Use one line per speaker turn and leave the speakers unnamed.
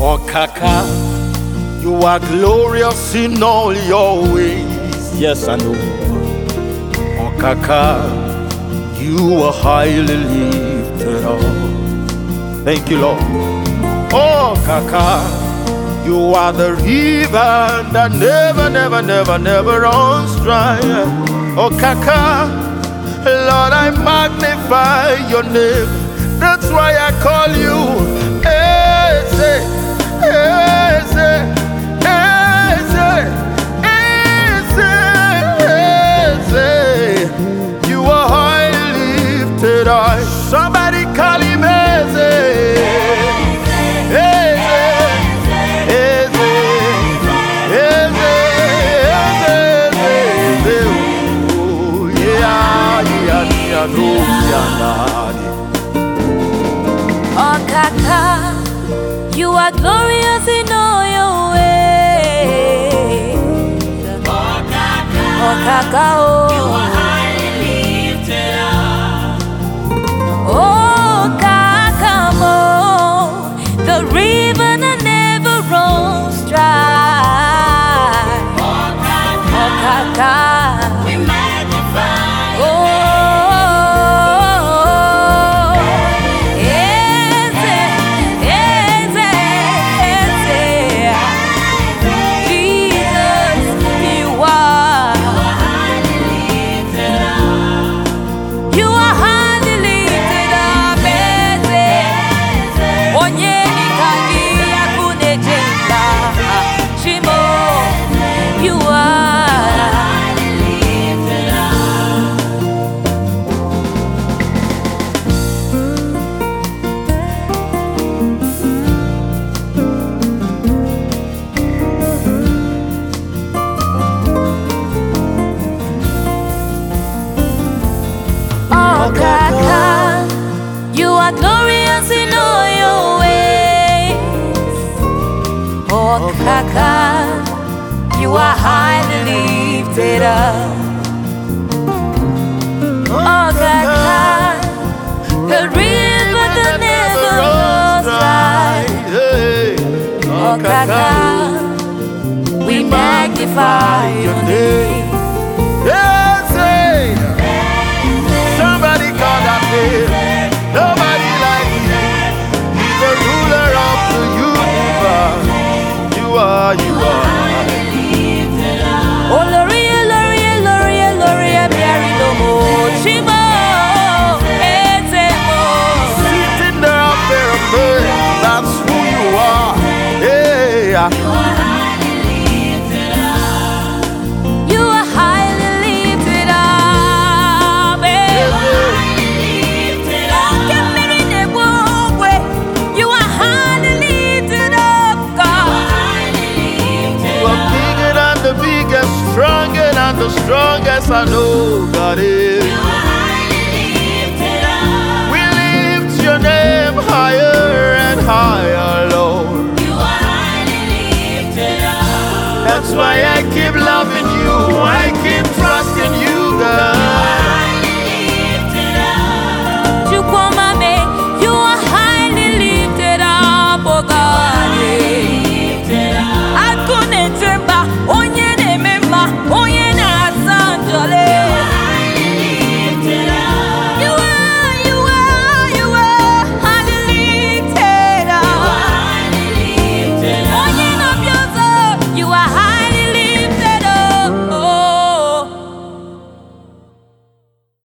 Oh Kaka, you are glorious in all your ways. Yes, I know. Oh Kaka, you are highly lifted up. Thank you, Lord. Oh Kaka, you are the river that never runs dry. Oh Kaka, Lord, I magnify your name. That's why I call you Eze, Eze, Eze, Eze, Eze. You are highly lifted high. Somebody call him Eze, Eze, Eze, Eze, Eze, Eze. Oh yeah, yeah,
Oh Kaka, you are glorious in all your ways. Oh Kaka, oh, you are highly lifted up. Oh Kaka, oh, the river that never runs dry. Oh Kaka, we magnify. Oh. Oh Kaka, you are glorious in all your ways. Oh Kaka, you are highly lifted up. Oh Kaka, the river that never runs dry. Oh Kaka, we magnify your name.
Somebody call that name. Nobody like you. He's the ruler of the universe. You are.
Oh Loria, Loria, Loria, Loria, Mary Lomo, Chimo, Ezemo.
Sitting there up there, that's who you are. Yeah.
You are highly lifted up. You are highly lifted up, God.
You are bigger than the biggest, stronger than the strongest. I know God is. We lift your name higher and higher, Lord. That's why I keep